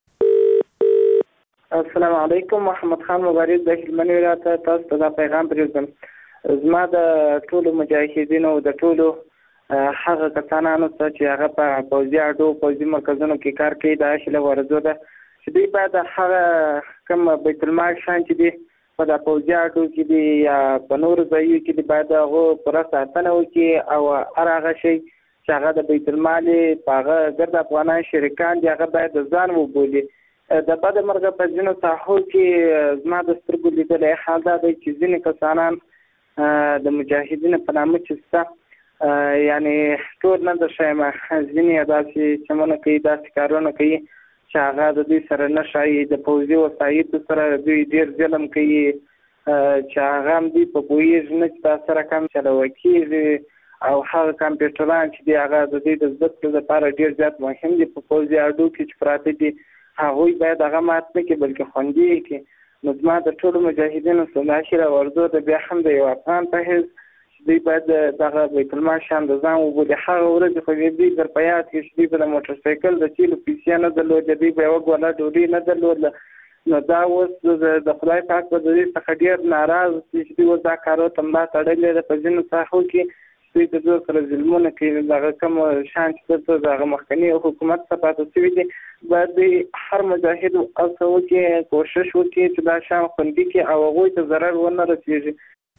السلام علیکم. محمد خان مبارک د هلمند ولایت تاسو ته پیغام پرېږدم. زما د ټولو مجاهدینو د ټولو هغه کسانانو ته چې هغه په پوځي اډو پوځي مرکزونو کې کار کوي دا شله ورزو ده چې دوی باید هغه کوم بیت المال شان چې دی په د پوځي اډو کې دی یا په نور ځایو کې دی باید هغه پر ساتنه وکړي او هغه شی چې هغه د بیت المال په هغه ګرد افغانان شریکان دی هغه باید ځان وبولي. د بد مرګ په ځینو ساحو کې زما د سترګو لیدلې حال دا دی چې ځینې کسانان د مجاهدینو په نامه چې ستا یعنی ټول نه د شایمه ځینې داسې چمونه کوي داسې کارونه کوي چې هغه د دوی سره نه شایي د پوځي وسایطو سره دوی ډېر ظلم کوي چې هغه هم دوی په پوهېږي نه چې دا سره کم چلوه کېږي او هغه کمپیوټران چې دی هغه د دوی د زده کړې لپاره ډېر زیات مهم دي په پوځي اډو کې چې پراته دي هغوی باید هغه مات نه کړي بلکې خوندي یې کړي. نو زما د ټولو مجاهدینو سلاشره ورزو د بیا هم د یو افغان په حیث دوی باید دغه بیت المال شان د ځان وبولي. هغه ورځ خو دوی در په یاد کې چې دوی به د موټرسایکل د تیلو پیسې نه درلودې دوی به یوه ګوله ډوډۍ نه درلوده. نو دا اوس د خدای پاک به د دوی څخه ډېر ناراض دي چې دوی اوس دا کارو ته ملا تړلې ده په ځینو ساحو کې دوی د دوی سره ظلمونه کوي. دغه کوم شان چې دلته دغه مخکني حکومت څخه پاتې شوي دي باید دوی هر مجاهد هڅه وکړي کوشش وکړي چې دا شان خوندي کړي او هغوی ته ضرر ونه رسېږي.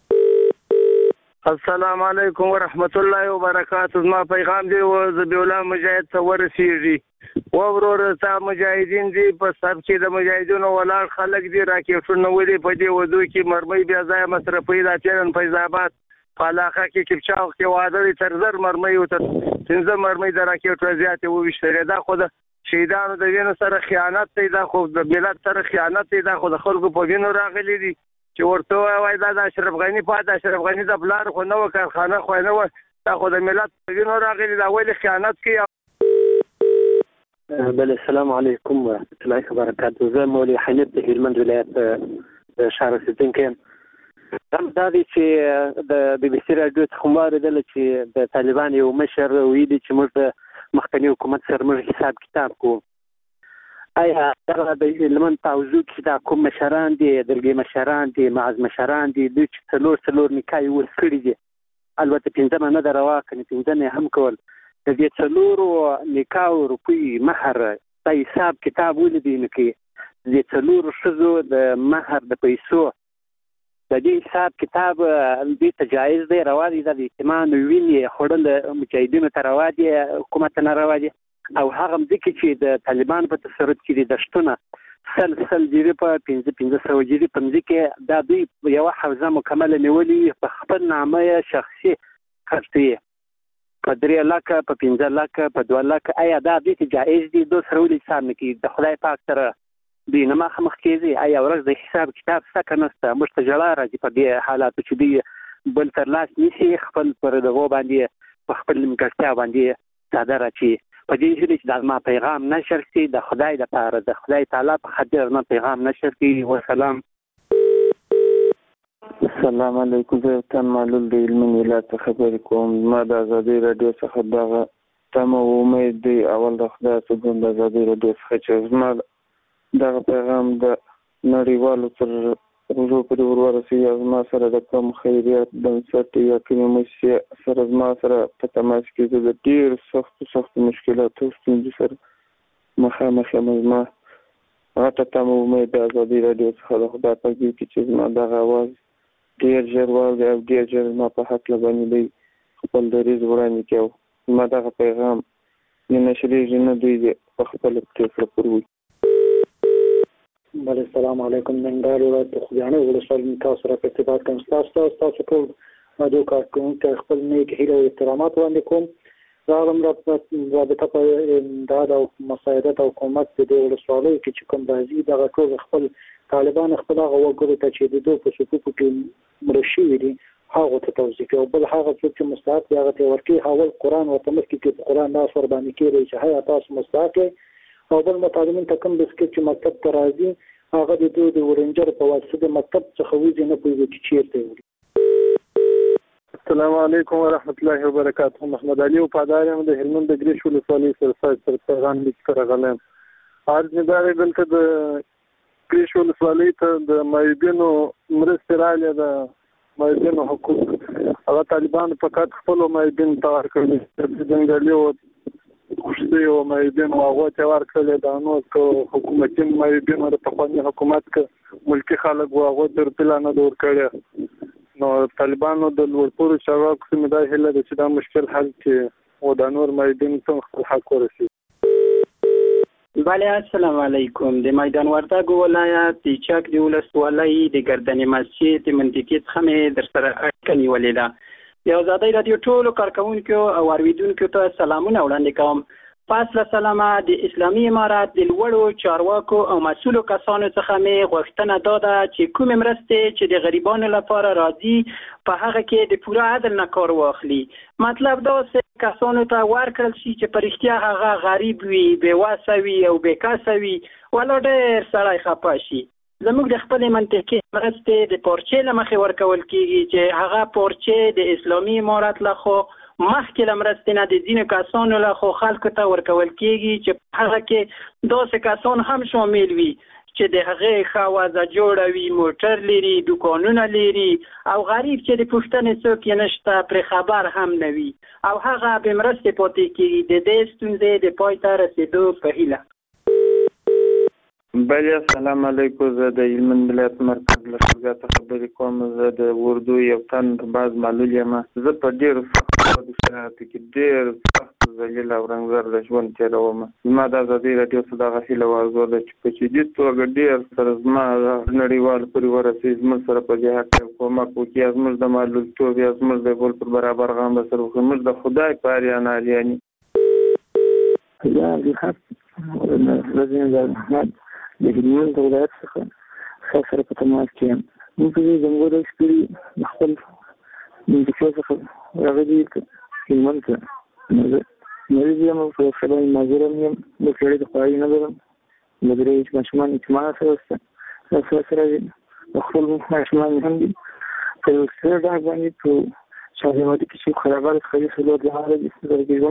السلام علیکم ورحمت الله وبرکاته. زما پیغام دی ذبیح الله مجاهد ته ورسېږي. ورور تا مجاهدین دي په سب کې د مجاهدینو ولاړ خلک دي راکېټونه ولې په دې وضو کې مرمۍ بیا ځای مصرفوي دا چیرن فیض آباد په علاقه کې چپچاو کې واده تر زر مرمۍ او تر 15 مرمۍ د راکېټ وضعیت وویشتل دا خو د شهیدانو د وینو سره خیانت دی دا خو د ملت سره خیانت دی دا خو د خلکو په وینو راغلي دي چې ورته وای دا د اشرف غنی پات اشرف غنی د بلار خو نو کارخانه خو نه و دا خو د ملت په وینو راغلي دا ویل خیانت کوي. بل السلام علیکم ورحمۃ اللہ وبرکاتہ. زه مولوی حنیف د هلمند ولایت شهر اوسیدونکی یم. دا دی چې د بي بي سي راډیو څخه مو اورېدل چې د طالبان یو مشر ویلي چې موږ د مخکني حکومت سره موږ حساب کتاب کوو. آیا دغه د هلمند په حوزو کې دا کوم مشران دي درګي مشران دي معز مشران دي دوی چې څلور نکاح ول کړي دي البته 15 نه دروا کني 15 هم کول د دې څلورو نکاح روپی مہر د حساب کتاب ولدي نو کې د څلورو شزو د مہر د پیسو د دې حساب کتاب دې تجایز دی روا دي د اجتماع ویني خړل مجاهدینو ته روا دي حکومت نه روا دي او هغه ځکه چې د طالبان په تسلط کې د شتونه سل جری په 1500 جری په ځکه دا دوی یو حوزه مکمل نیولې په خپل نامه شخصي خرڅي په 3 لک په 15 لک په 2 لک آیا دا دې جایز دي دوه سره ولې حساب نه کې د خدای پاک سره دی نه مخ کېږي آیا ورځ د حساب کتاب څه نشته مشتجلا راځي په دې حالاتو چې دی بل تر لاس نشي خپل پر دغه باندې په خپل مکړتیا باندې صادره شي په دې چې د ما پیغام نشر شي د خدای د پاره د خدای تعالی په خاطر نه پیغام نشر شي. والسلام. السلام علیکم. زه تن معلول د هلمند ولایت خبرې کوم. ما د ازادي رادیو څخه دغه تمه امید دی اول د خدای څخه د ازادي رادیو څخه چې زما دغه پیغام د نړیوالو تر روزو پورې ورورسېږي او زما سره د کوم خیریات بنسټ یا کومې موسسې سره زما سره په تماس کې زه د ډېرو سختو مشکلاتو ستونزو سره مخامخ یم. زما غټه تمه امید د ازادي رادیو څخه د خدای پاک دی چې زما دغه اواز ډېر ژر واوري او ډېر ژر زما په هکله باندې دی خپل دریځ وړاندې کړي او زما دغه پیغام نه نشریږي نه دوی په خپله پرېکړه پوروي. بله السلام علیکم. ننګرهار ولایت د خوږیاڼي ولسوالۍ تاسو سره په ارتباط کوم. ستاسو ټول رادیو کارکوونکي خپل نیک هیله او احترامات وړاندې کوم. راغلم رابطه په دا د مساعدت او حکومت د دې ولسوالۍ کې چې کوم راځي دغه ټول خپل طالبان خپل هغه وګړو ته چې د دوی په صفوفو کې مړه شوي دي هغه ته توضیح کوي او بل هغه څوک چې مستحق دی هغه ته ورکړي. اول قرآن ورته مخکې کې په قرآن لاس ورباندې کېږي چې هغه تاسو مستحق دی او بل مطالبین ته کوم بسکټ چې مکتب ته راځي هغه د دوی د ورنجر په واسطه د مکتب څخه وځي نه پوهېږي چې چېرته وي. السلام علیکم ورحمۃ اللہ وبرکاتہ. محمد علي وفادار یم د هلمند د ګریش ولسوالۍ سره پیغام لیک راغلی یم. عرض مې دا دی دلته د ګریش ولسوالۍ ته د معیوبینو مرستې راغلې د معیوبینو حقوق هغه طالبانو فقط خپلو معیوبینو ته ورکړي جنګیالي او خوشتي او معیوبین هغه ته ورکړل دا نو حکومتي معیوبین د پخواني حکومت کې ملکی خلک هغه تر پلان نه دور کړی نو طالبانو د لوړپوړو چارواکو سمې دا هیله ده چې دا مشکل حل کړي او د نور معیوبین څنګه خپل حق ورسي. بله السلام علیکم. د میدان وردګو ولایت د چک د ولسوالۍ د ګردنې مسجد د منطقې څخه مې در سره اړیکه نیولې ده. د ازادۍ راډیو ټولو کارکوونکو او اوریدونکو ته سلامونه وړاندې کوم. پس له سلامه د اسلامي امارت د لوړو چارواکو او مسؤلو کسانو څخه مې غوښتنه دا ده چې کومې مرستې چې د غریبانو لپاره راځي په هغه کې د پوره عدل نه کار واخلي. مطلب دا چې کسانو ته ورکړل شي چې په رښتیا هغه غریب وي بېوسه وي او بېکسه وي ولا ډېر سړی خفه شي. زموږ د خپلې منطقې مرستې د پورچې له مخې ورکول کېږي چې هغه پورچې د اسلامي امارت لخوا مخکې له مرستې نه د ځینو کسانو لخوا خلکو ته ورکول کېږي چې په هغه کې داسې کسان هم شامل وي چې د هغې ښه وضع جوړه وي موټر لري دوکانونه لري او غریب چې د پوښتنې څوک یې نشته پرې خبر هم نه وي او هغه بې مرستې پاتې کېږي. د دې ستونزې د پای ته رسېدو په هیله. بله السلام علیکم. زه د هلمند ولایت مرکز له شوګا څخه خبرې کوم. زه د اردو یو تن باز معلول یم. زه په ډېرو سختو شرایطو کې ډېر سخت ذلیل او رنګزر د ژوند تېروم. زما د ازادي راډیو څخه دغه هیله وارزو ده چې په جدي توګه ډېر سره زما نړیوال پورې ورسي، زموږ سره په دې حق کومک وکړي، زموږ د معلولیتوب یا زموږ د بل پر برابر غم سره وکړي، زموږ د خدای په اړیان اړیاني. یا د حق رزين احمد د هلمند د ولایت څخه سره په تماس کې یم. موږ د زموږ د سپری خپل د څه راغلي هلمند ته نو زه یم په خبرې مازیرم یم د کړي د خوایي نه لرم د درې ماشومان اجتماع سره سره خپل ماشومان هم دي په سره دا باندې په شاهماتي کې خرابات خالي سلوک لاره د